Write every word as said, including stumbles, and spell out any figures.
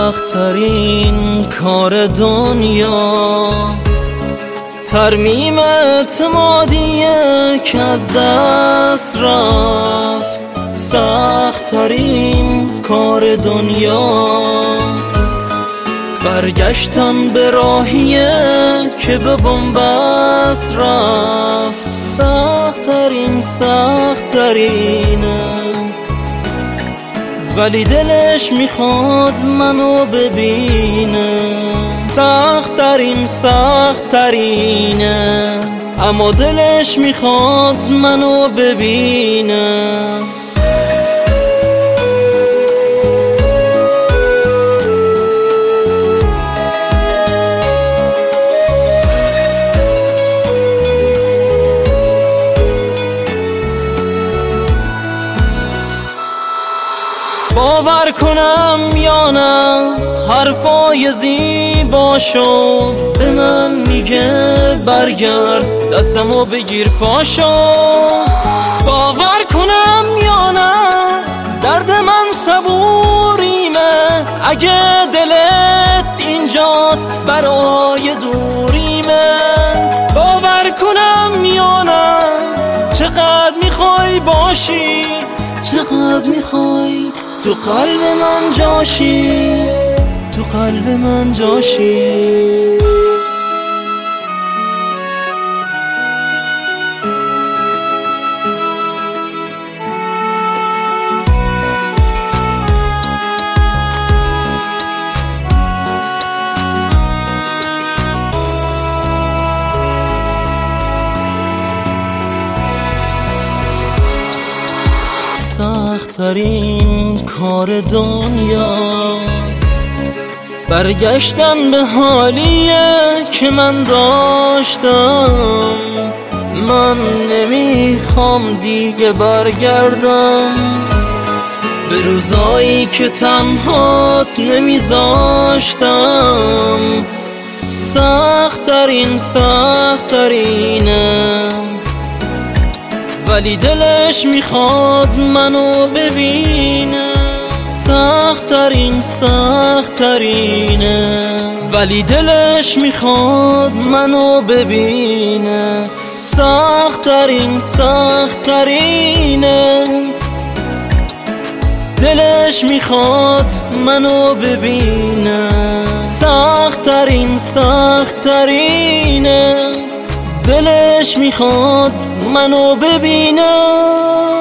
سخت‌ترین کار دنیا ترمیم اعتمادیه که از دست رفت. سخت‌ترین کار دنیا برگشتن به راهیه که به بن‌بست رفت. سخت‌ترین سخت‌ترینه ولی دلش میخواد منو ببینه. سخت‌ترین سخت‌ترینه اما دلش میخواد منو ببینه. باور کنم یا نه حرفای زیباشو به من میگه برگرد دستمو بگیر پاشو. باور کنم یا نه درد من صبوریمه اگه دلت اینجاست برای دوریمه. باور کنم یا نه چقدر میخوای باشی چقدر میخوای تو قلب من جاشی تو قلب من جاشی. سخت‌ترین کار دنیا برگشتن به حالیه که من داشتم. من نمیخوام دیگه برگردم به روزایی که تنهات نمیذاشتم. سخت‌ترین سخت‌ترینه ولی دلش میخواد منو ببینه. سخت‌ترین سخت‌ترینه ولی دلش میخواد منو ببینه. سخت‌ترین سخت‌ترینه دلش میخواد منو ببینه. سخت‌ترین سخت‌ترینه دلش میخواد منو ببینه.